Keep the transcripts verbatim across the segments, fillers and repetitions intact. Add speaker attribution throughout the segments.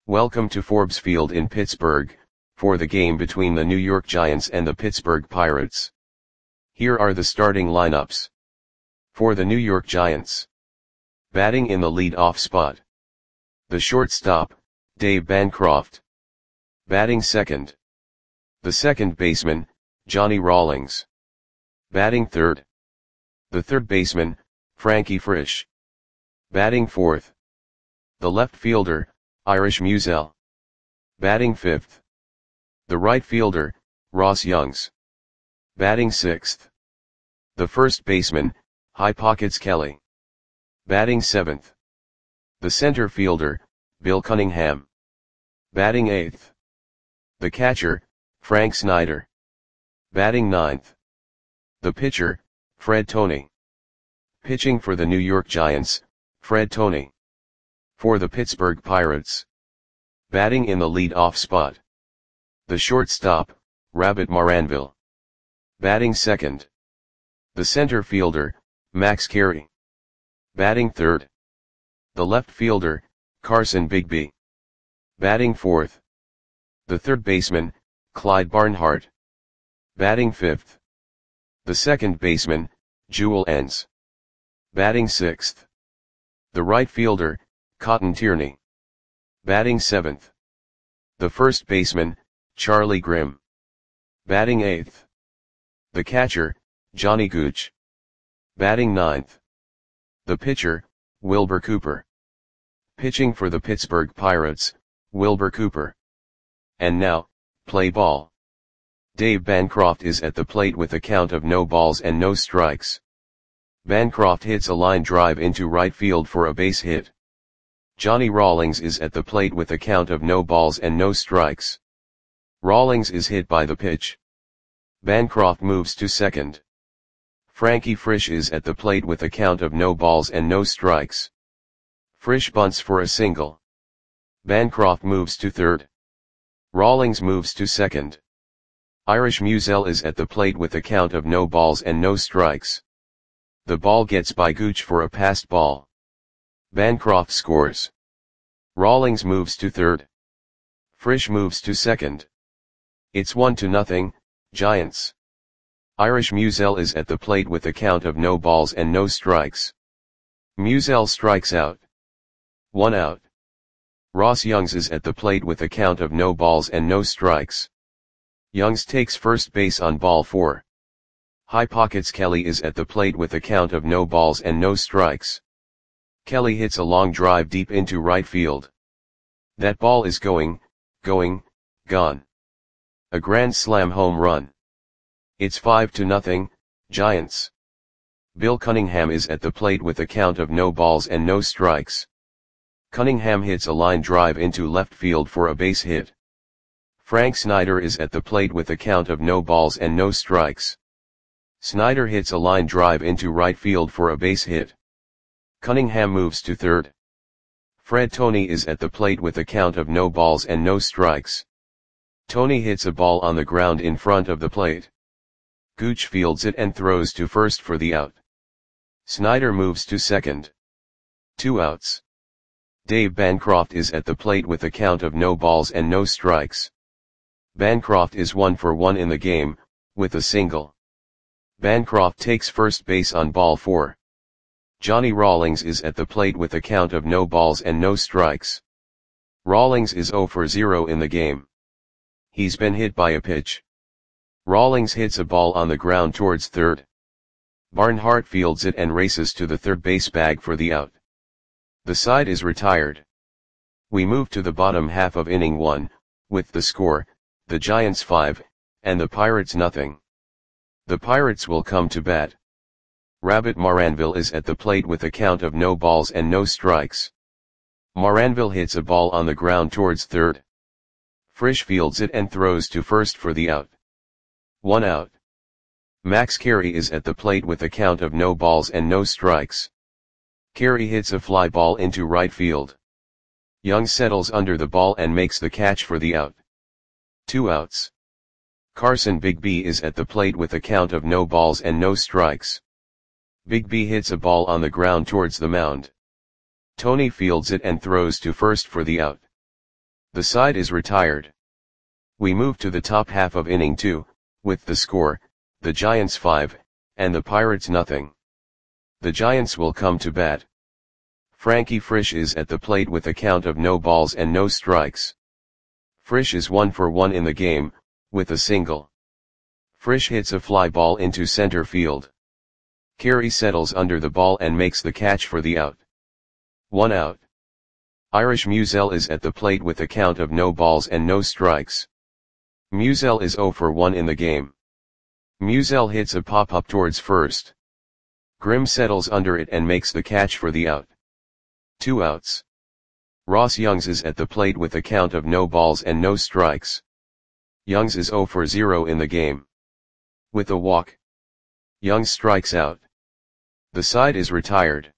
Speaker 1: Welcome to Forbes Field in Pittsburgh, for the game between the New York Giants and the Pittsburgh Pirates. Here are the starting lineups. For the New York Giants. Batting in the lead-off spot. The shortstop, Dave Bancroft. Batting second. The second baseman, Johnny Rawlings. Batting third. The third baseman, Frankie Frisch. Batting fourth. The left fielder, Irish Musial. Batting fifth. The right fielder, Ross Youngs. Batting sixth. The first baseman, High Pockets Kelly. Batting seventh. The center fielder, Bill Cunningham. Batting eighth. The catcher, Frank Snyder. Batting ninth. The pitcher, Fred Tony. Pitching for the New York Giants, Fred Tony. For the Pittsburgh Pirates. Batting in the lead-off spot. The shortstop, Rabbit Maranville. Batting second. The center fielder, Max Carey. Batting third. The left fielder, Carson Bigby. Batting fourth. The third baseman, Clyde Barnhart. Batting fifth. The second baseman, Jewel Enns. Batting sixth. The right fielder, Cotton Tierney. Batting seventh. The first baseman, Charlie Grimm. Batting eighth. The catcher, Johnny Gooch. Batting ninth. The pitcher, Wilbur Cooper. Pitching for the Pittsburgh Pirates, Wilbur Cooper. And now, play ball. Dave Bancroft is at the plate with a count of no balls and no strikes. Bancroft hits a line drive into right field for a base hit. Johnny Rawlings is at the plate with a count of no balls and no strikes. Rawlings is hit by the pitch. Bancroft moves to second. Frankie Frisch is at the plate with a count of no balls and no strikes. Frisch bunts for a single. Bancroft moves to third. Rawlings moves to second. Irish Musial is at the plate with a count of no balls and no strikes. The ball gets by Gooch for a passed ball. Bancroft scores. Rawlings moves to third. Frisch moves to second. It's one to nothing, Giants. Irish Musial is at the plate with a count of no balls and no strikes. Musial strikes out. One out. Ross Youngs is at the plate with a count of no balls and no strikes. Youngs takes first base on ball four. High Pockets Kelly is at the plate with a count of no balls and no strikes. Kelly hits a long drive deep into right field. That ball is going, going, gone. A grand slam home run. It's five to nothing, Giants. Bill Cunningham is at the plate with a count of no balls and no strikes. Cunningham hits a line drive into left field for a base hit. Frank Snyder is at the plate with a count of no balls and no strikes. Snyder hits a line drive into right field for a base hit. Cunningham moves to third. Fred Tony is at the plate with a count of no balls and no strikes. Tony hits a ball on the ground in front of the plate. Gooch fields it and throws to first for the out. Snyder moves to second. Two outs. Dave Bancroft is at the plate with a count of no balls and no strikes. Bancroft is one for one in the game, with a single. Bancroft takes first base on ball four. Johnny Rawlings is at the plate with a count of no balls and no strikes. Rawlings is zero for zero in the game. He's been hit by a pitch. Rawlings hits a ball on the ground towards third. Barnhart fields it and races to the third base bag for the out. The side is retired. We move to the bottom half of inning one, with the score, the Giants five, and the Pirates nothing. The Pirates will come to bat. Rabbit Maranville is at the plate with a count of no balls and no strikes. Maranville hits a ball on the ground towards third. Frisch fields it and throws to first for the out. One out. Max Carey is at the plate with a count of no balls and no strikes. Carey hits a fly ball into right field. Young settles under the ball and makes the catch for the out. Two outs. Carson Bigby is at the plate with a count of no balls and no strikes. Bigby hits a ball on the ground towards the mound. Tony fields it and throws to first for the out. The side is retired. We move to the top half of inning two, with the score, the Giants five, and the Pirates nothing. The Giants will come to bat. Frankie Frisch is at the plate with a count of no balls and no strikes. Frisch is one for one in the game, with a single. Frisch hits a fly ball into center field. Carey settles under the ball and makes the catch for the out. One out. Irish Musial is at the plate with a count of no balls and no strikes. Musial is zero for one in the game. Musial hits a pop-up towards first. Grimm settles under it and makes the catch for the out. Two outs. Ross Youngs is at the plate with a count of no balls and no strikes. Youngs is zero for zero in the game. With a walk, Youngs strikes out. The side is retired.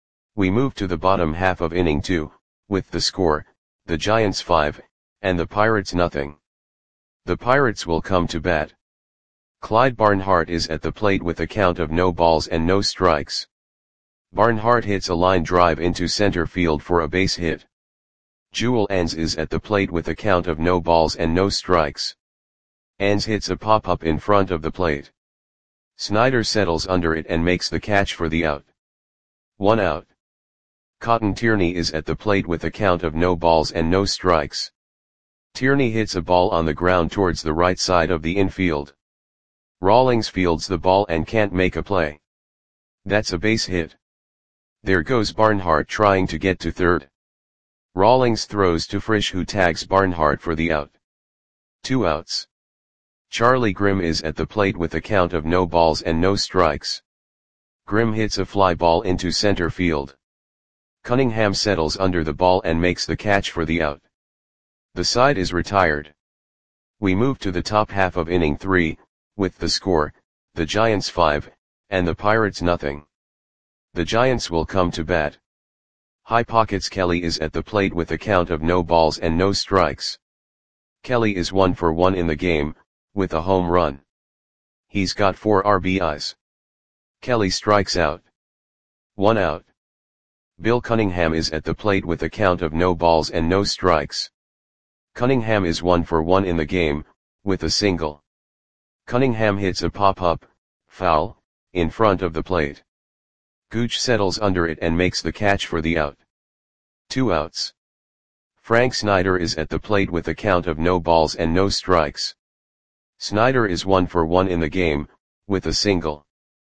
Speaker 1: We move to the bottom half of inning two, with the score, the Giants five, and the Pirates nothing. The Pirates will come to bat. Clyde Barnhart is at the plate with a count of no balls and no strikes. Barnhart hits a line drive into center field for a base hit. Jewel Enns is at the plate with a count of no balls and no strikes. Enns hits a pop-up in front of the plate. Snyder settles under it and makes the catch for the out. One out. Cotton Tierney is at the plate with a count of no balls and no strikes. Tierney hits a ball on the ground towards the right side of the infield. Rawlings fields the ball and can't make a play. That's a base hit. There goes Barnhart trying to get to third. Rawlings throws to Frisch, who tags Barnhart for the out. Two outs. Charlie Grimm is at the plate with a count of no balls and no strikes. Grimm hits a fly ball into center field. Cunningham settles under the ball and makes the catch for the out. The side is retired. We move to the top half of inning three, with the score, the Giants five, and the Pirates nothing. The Giants will come to bat. High Pockets Kelly is at the plate with a count of no balls and no strikes. Kelly is one for one in the game, with a home run. He's got four R B Is. Kelly strikes out. One out. Bill Cunningham is at the plate with a count of no balls and no strikes. Cunningham is one for one in the game, with a single. Cunningham hits a pop-up, foul, in front of the plate. Gooch settles under it and makes the catch for the out. Two outs. Frank Snyder is at the plate with a count of no balls and no strikes. Snyder is one for one in the game, with a single.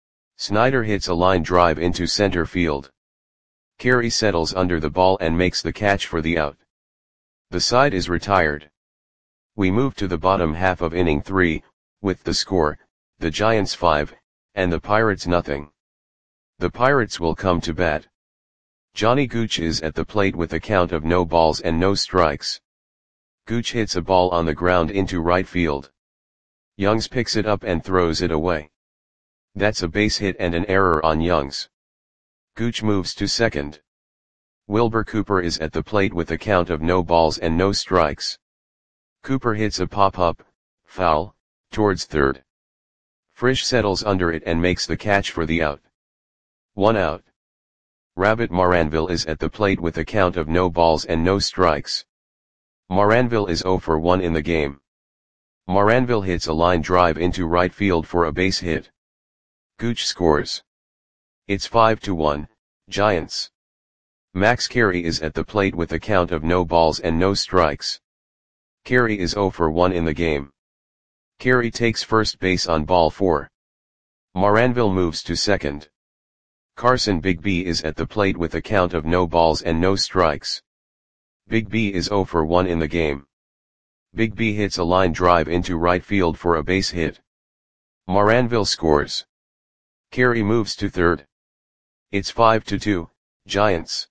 Speaker 1: Snyder hits a line drive into center field. Carey settles under the ball and makes the catch for the out. The side is retired. We move to the bottom half of inning three, with the score, the Giants five, and the Pirates nothing. The Pirates will come to bat. Johnny Gooch is at the plate with a count of no balls and no strikes. Gooch hits a ball on the ground into right field. Youngs picks it up and throws it away. That's a base hit and an error on Youngs. Gooch moves to second. Wilbur Cooper is at the plate with a count of no balls and no strikes. Cooper hits a pop-up, foul, towards third. Frisch settles under it and makes the catch for the out. One out. Rabbit Maranville is at the plate with a count of no balls and no strikes. Maranville is zero for one in the game. Maranville hits a line drive into right field for a base hit. Gooch scores. It's five to one, Giants. Max Carey is at the plate with a count of no balls and no strikes. Carey is zero for one in the game. Carey takes first base on ball four. Maranville moves to second. Carson Bigby is at the plate with a count of no balls and no strikes. Bigby is zero for one in the game. Bigby hits a line drive into right field for a base hit. Maranville scores. Carey moves to third. It's five to two, Giants.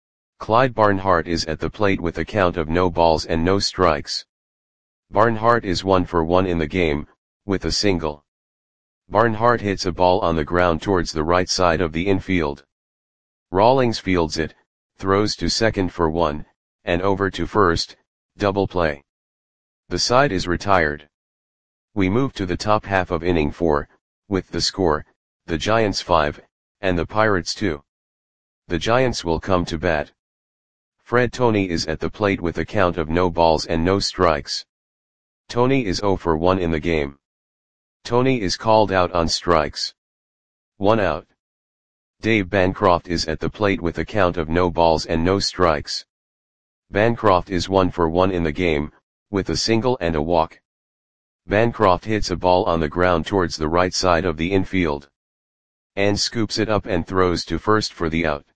Speaker 1: Clyde Barnhart is at the plate with a count of no balls and no strikes. Barnhart is one for one in the game, with a single. Barnhart hits a ball on the ground towards the right side of the infield. Rawlings fields it, throws to second for one, and over to first, double play. The side is retired. We move to the top half of inning four, with the score, the Giants five, and the Pirates two. The Giants will come to bat. Fred Tony is at the plate with a count of no balls and no strikes. Tony is zero for one in the game. Tony is called out on strikes. One out. Dave Bancroft is at the plate with a count of no balls and no strikes. Bancroft is one for one in the game, with a single and a walk. Bancroft hits a ball on the ground towards the right side of the infield. And scoops it up and throws to first for the out.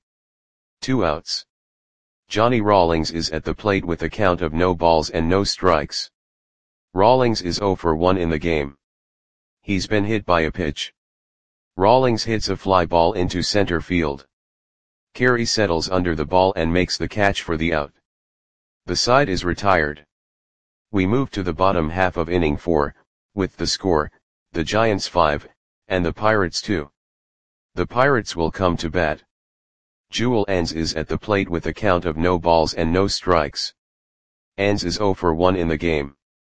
Speaker 1: Two outs. Johnny Rawlings is at the plate with a count of no balls and no strikes. Rawlings is zero for one in the game. He's been hit by a pitch. Rawlings hits a fly ball into center field. Carey settles under the ball and makes the catch for the out. The side is retired. We move to the bottom half of inning four, with the score, the Giants five, and the Pirates two. The Pirates will come to bat. Jewel Enns is at the plate with a count of no balls and no strikes. Enns is zero for one in the game.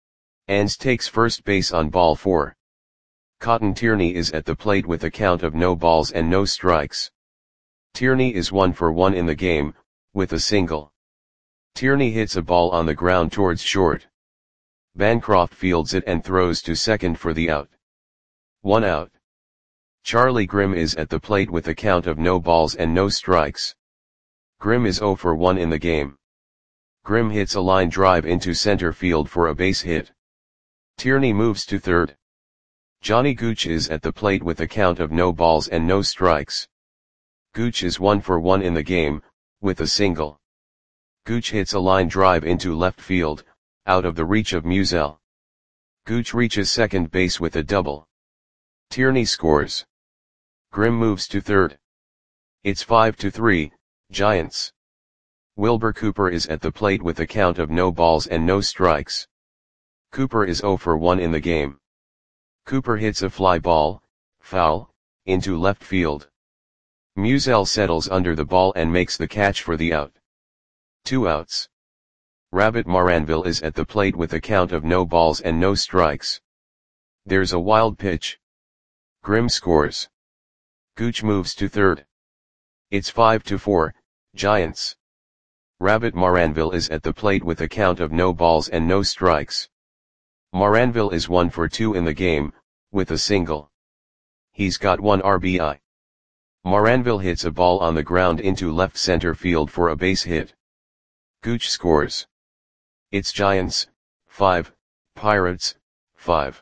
Speaker 1: Enns takes first base on ball four. Cotton Tierney is at the plate with a count of no balls and no strikes. Tierney is one for one in the game, with a single. Tierney hits a ball on the ground towards short. Bancroft fields it and throws to second for the out. One out. Charlie Grimm is at the plate with a count of no balls and no strikes. Grimm is zero for one in the game. Grimm hits a line drive into center field for a base hit. Tierney moves to third. Johnny Gooch is at the plate with a count of no balls and no strikes. Gooch is one for one in the game, with a single. Gooch hits a line drive into left field, out of the reach of Musial. Gooch reaches second base with a double. Tierney scores. Grimm moves to third. It's five to three, Giants. Wilbur Cooper is at the plate with a count of no balls and no strikes. Cooper is zero for one in the game. Cooper hits a fly ball, foul, into left field. Musial settles under the ball and makes the catch for the out. Two outs. Rabbit Maranville is at the plate with a count of no balls and no strikes. There's a wild pitch. Grimm scores. Gooch moves to third. It's five to four, Giants. Rabbit Maranville is at the plate with a count of no balls and no strikes. Maranville is one for two in the game, with a single. He's got one R B I. Maranville hits a ball on the ground into left center field for a base hit. Gooch scores. It's Giants, five, Pirates, five.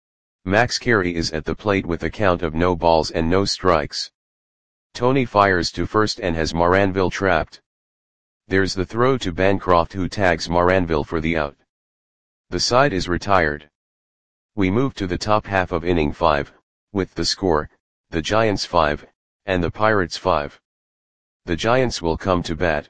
Speaker 1: Max Carey is at the plate with a count of no balls and no strikes. Tony fires to first and has Maranville trapped. There's the throw to Bancroft, who tags Maranville for the out. The side is retired. We move to the top half of inning five, with the score, the Giants five, and the Pirates five. The Giants will come to bat.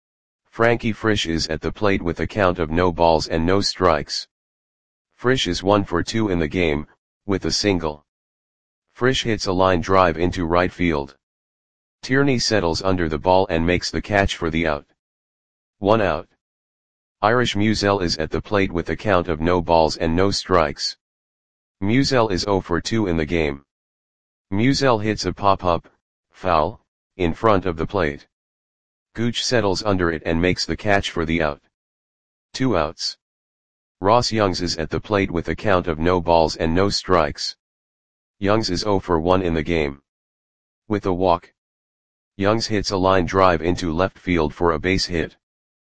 Speaker 1: Frankie Frisch is at the plate with a count of no balls and no strikes. Frisch is one for two in the game, with a single. Frisch hits a line drive into right field. Tierney settles under the ball and makes the catch for the out. One out. Irish Musial is at the plate with a count of no balls and no strikes. Musial is zero for two in the game. Musial hits a pop-up, foul, in front of the plate. Gooch settles under it and makes the catch for the out. Two outs. Ross Youngs is at the plate with a count of no balls and no strikes. Youngs is zero for one in the game. With a walk. Youngs hits a line drive into left field for a base hit.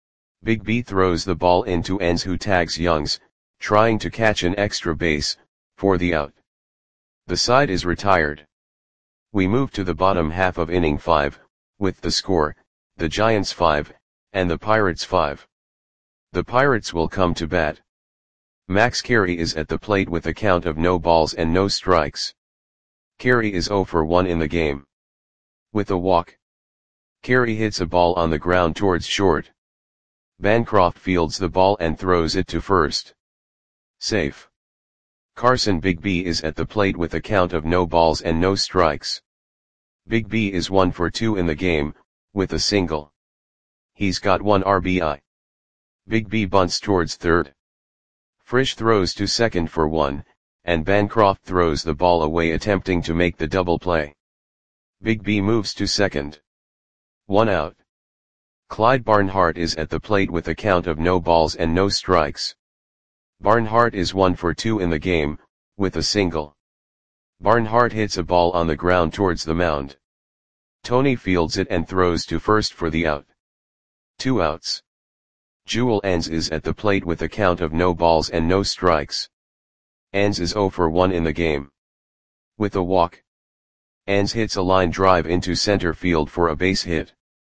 Speaker 1: Big B throws the ball into Enns, who tags Youngs, trying to catch an extra base, for the out. The side is retired. We move to the bottom half of inning five, with the score, the Giants five, and the Pirates five. The Pirates will come to bat. Max Carey is at the plate with a count of no balls and no strikes. Carey is zero for one in the game. With a walk. Carey hits a ball on the ground towards short. Bancroft fields the ball and throws it to first. Safe. Carson Big B is at the plate with a count of no balls and no strikes. Big B is one for two in the game, with a single. He's got one R B I. Big B bunts towards third. Frisch throws to second for one, and Bancroft throws the ball away attempting to make the double play. Big B moves to second. One out. Clyde Barnhart is at the plate with a count of no balls and no strikes. Barnhart is one for two in the game, with a single. Barnhart hits a ball on the ground towards the mound. Tony fields it and throws to first for the out. Two outs. Jewel Enns is at the plate with a count of no balls and no strikes. Enns is zero for one in the game. With a walk. Enns hits a line drive into center field for a base hit.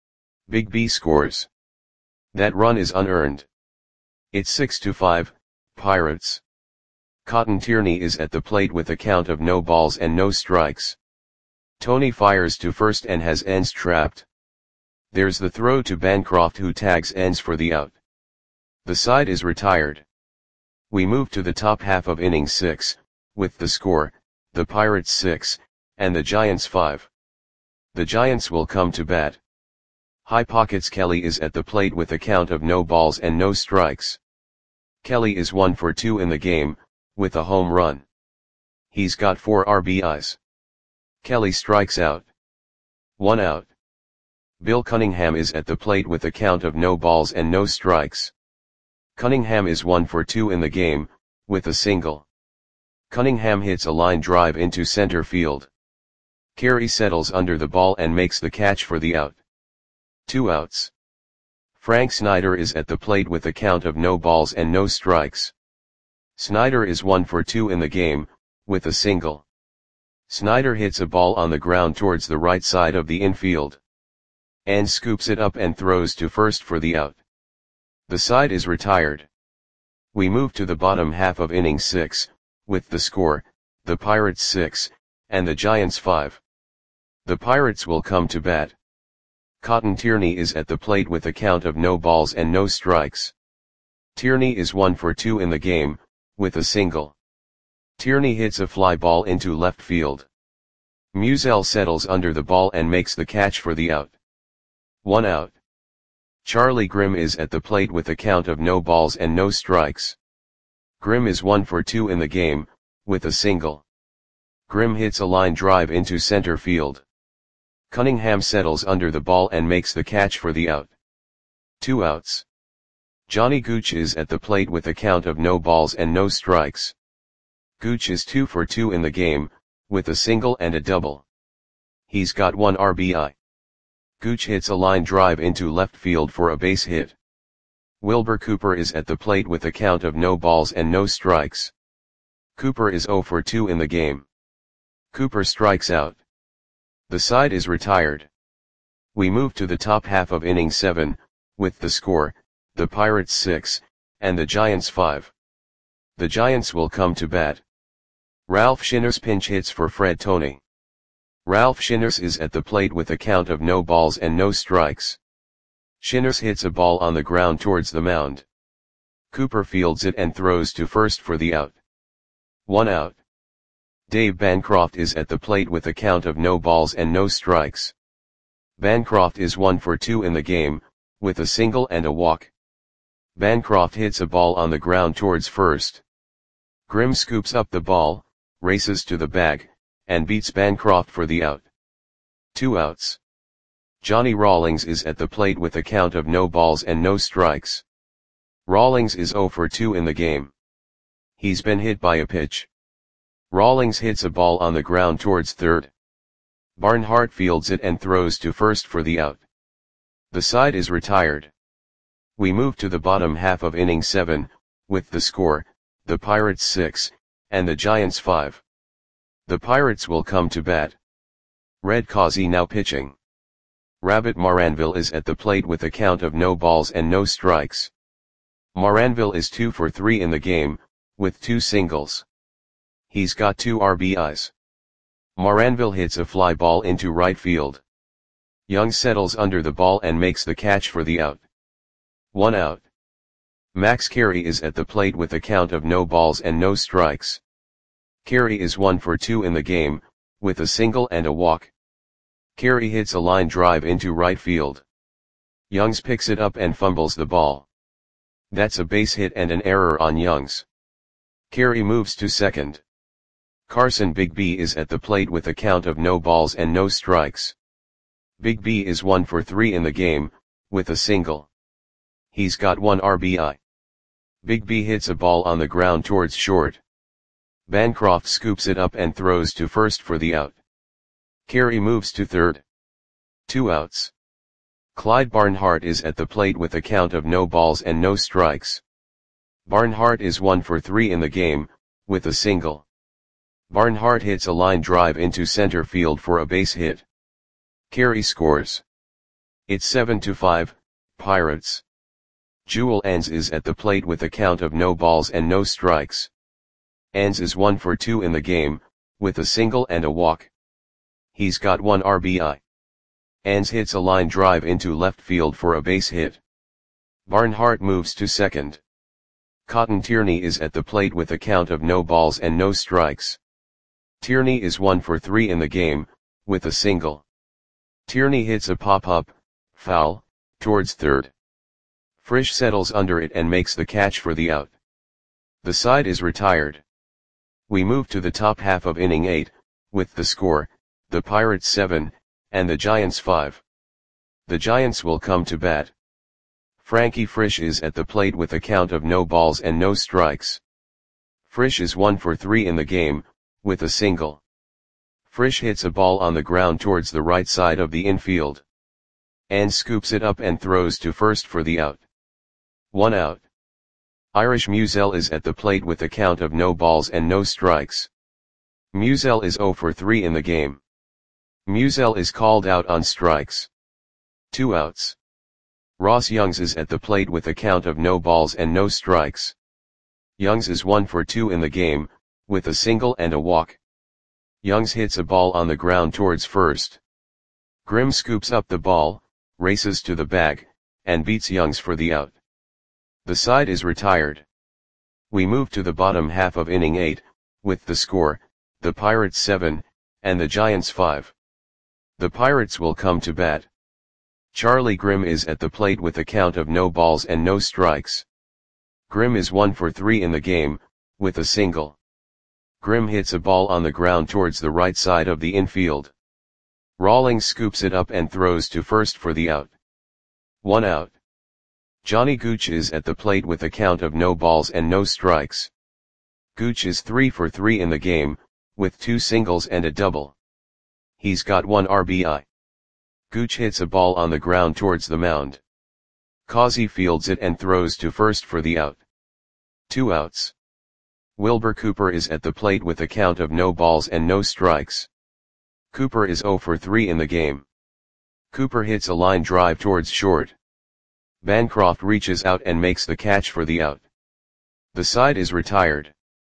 Speaker 1: Big B scores. That run is unearned. It's six to five, Pirates. Cotton Tierney is at the plate with a count of no balls and no strikes. Tony fires to first and has Enns trapped. There's the throw to Bancroft, who tags Enns for the out. The side is retired. We move to the top half of inning six, with the score, the Pirates six, and the Giants five. The Giants will come to bat. High Pockets Kelly is at the plate with a count of no balls and no strikes. Kelly is one for two in the game, with a home run. He's got four R B Is. Kelly strikes out. One out. Bill Cunningham is at the plate with a count of no balls and no strikes. Cunningham is one for two in the game, with a single. Cunningham hits a line drive into center field. Carey settles under the ball and makes the catch for the out. Two outs. Frank Snyder is at the plate with a count of no balls and no strikes. Snyder is one for two in the game, with a single. Snyder hits a ball on the ground towards the right side of the infield. Enns scoops it up and throws to first for the out. The side is retired. We move to the bottom half of inning six, with the score, the Pirates six, and the Giants five. The Pirates will come to bat. Cotton Tierney is at the plate with a count of no balls and no strikes. Tierney is one for two in the game, with a single. Tierney hits a fly ball into left field. Musial settles under the ball and makes the catch for the out. One out. Charlie Grimm is at the plate with a count of no balls and no strikes. Grimm is one for two in the game, with a single. Grimm hits a line drive into center field. Cunningham settles under the ball and makes the catch for the out. Two outs. Johnny Gooch is at the plate with a count of no balls and no strikes. Gooch is two for two in the game, with a single and a double. He's got one R B I. Gooch hits a line drive into left field for a base hit. Wilbur Cooper is at the plate with a count of no balls and no strikes. Cooper is zero for two in the game. Cooper strikes out. The side is retired. We move to the top half of inning seven, with the score, the Pirates six, and the Giants five. The Giants will come to bat. Ralph Shinners pinch hits for Fred Tony. Ralph Shinners is at the plate with a count of no balls and no strikes. Shinners hits a ball on the ground towards the mound. Cooper fields it and throws to first for the out. One out. Dave Bancroft is at the plate with a count of no balls and no strikes. Bancroft is one for two in the game, with a single and a walk. Bancroft hits a ball on the ground towards first. Grimm scoops up the ball, races to the bag, and beats Bancroft for the out. Two outs. Johnny Rawlings is at the plate with a count of no balls and no strikes. Rawlings is zero for two in the game. He's been hit by a pitch. Rawlings hits a ball on the ground towards third. Barnhart fields it and throws to first for the out. The side is retired. We move to the bottom half of inning seven, with the score, the Pirates six, and the Giants five. The Pirates will come to bat. Red Causey now pitching. Rabbit Maranville is at the plate with a count of no balls and no strikes. Maranville is two for three in the game, with two singles. He's got two R B Is. Maranville hits a fly ball into right field. Young settles under the ball and makes the catch for the out. One out. Max Carey is at the plate with a count of no balls and no strikes. Carey is one for two in the game, with a single and a walk. Carey hits a line drive into right field. Youngs picks it up and fumbles the ball. That's a base hit and an error on Youngs. Carey moves to second. Carson Big B is at the plate with a count of no balls and no strikes. Big B is one for three in the game, with a single. He's got one R B I. Big B hits a ball on the ground towards short. Bancroft scoops it up and throws to first for the out. Carey moves to third. Two outs. Clyde Barnhart is at the plate with a count of no balls and no strikes. Barnhart is one for three in the game, with a single. Barnhart hits a line drive into center field for a base hit. Carey scores. It's seven to five, Pirates. Jewel Enns is at the plate with a count of no balls and no strikes. Enns is one for two in the game, with a single and a walk. He's got one R B I. Enns hits a line drive into left field for a base hit. Barnhart moves to second. Cotton Tierney is at the plate with a count of no balls and no strikes. Tierney is one for three in the game, with a single. Tierney hits a pop-up, foul, towards third. Frisch settles under it and makes the catch for the out. The side is retired. We move to the top half of inning eight, with the score, the Pirates seven, and the Giants five. The Giants will come to bat. Frankie Frisch is at the plate with a count of no balls and no strikes. Frisch is one for three in the game, with a single. Frisch hits a ball on the ground towards the right side of the infield. Enns scoops it up and throws to first for the out. One out. Irish Musial is at the plate with a count of no balls and no strikes. Musial is zero for three in the game. Musial is called out on strikes. Two outs. Ross Youngs is at the plate with a count of no balls and no strikes. Youngs is one for two in the game, with a single and a walk. Youngs hits a ball on the ground towards first. Grimm scoops up the ball, races to the bag, and beats Youngs for the out. The side is retired. We move to the bottom half of inning eight, with the score, the Pirates seven, and the Giants five. The Pirates will come to bat. Charlie Grimm is at the plate with a count of no balls and no strikes. Grimm is one for three in the game, with a single. Grimm hits a ball on the ground towards the right side of the infield. Rawlings scoops it up and throws to first for the out. One out. Johnny Gooch is at the plate with a count of no balls and no strikes. Gooch is three for three in the game, with two singles and a double. He's got one R B I. Gooch hits a ball on the ground towards the mound. Causey fields it and throws to first for the out. Two outs. Wilbur Cooper is at the plate with a count of no balls and no strikes. Cooper is zero for three in the game. Cooper hits a line drive towards short. Bancroft reaches out and makes the catch for the out. The side is retired.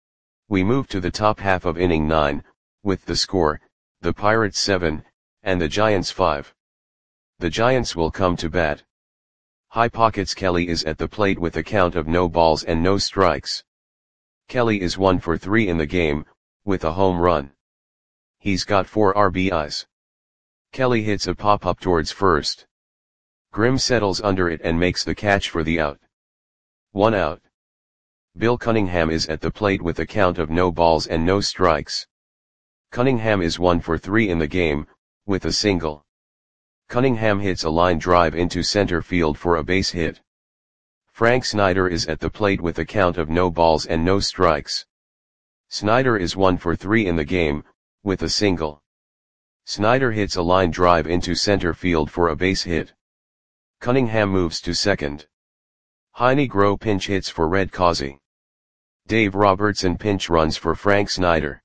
Speaker 1: We move to the top half of inning nine, with the score, the Pirates seven, and the Giants five. The Giants will come to bat. High Pockets Kelly is at the plate with a count of no balls and no strikes. Kelly is one for three in the game, with a home run. He's got four R B Is. Kelly hits a pop-up towards first. Grimm settles under it and makes the catch for the out. One out. Bill Cunningham is at the plate with a count of no balls and no strikes. Cunningham is one for three in the game, with a single. Cunningham hits a line drive into center field for a base hit. Frank Snyder is at the plate with a count of no balls and no strikes. Snyder is one for three in the game, with a single. Snyder hits a line drive into center field for a base hit. Cunningham moves to second. Heine Groh pinch hits for Red Causey. Dave Robertson pinch runs for Frank Snyder.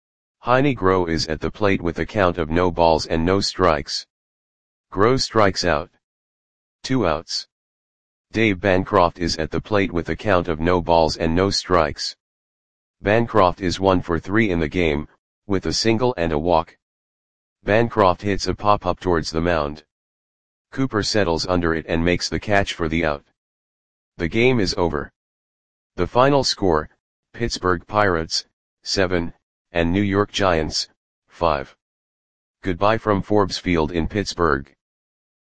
Speaker 1: Heine Groh is at the plate with a count of no balls and no strikes. Groh strikes out. Two outs. Dave Bancroft is at the plate with a count of no balls and no strikes. Bancroft is one for three in the game, with a single and a walk. Bancroft hits a pop-up towards the mound. Cooper settles under it and makes the catch for the out. The game is over. The final score, Pittsburgh Pirates, seven, and New York Giants, five. Goodbye from Forbes Field in Pittsburgh.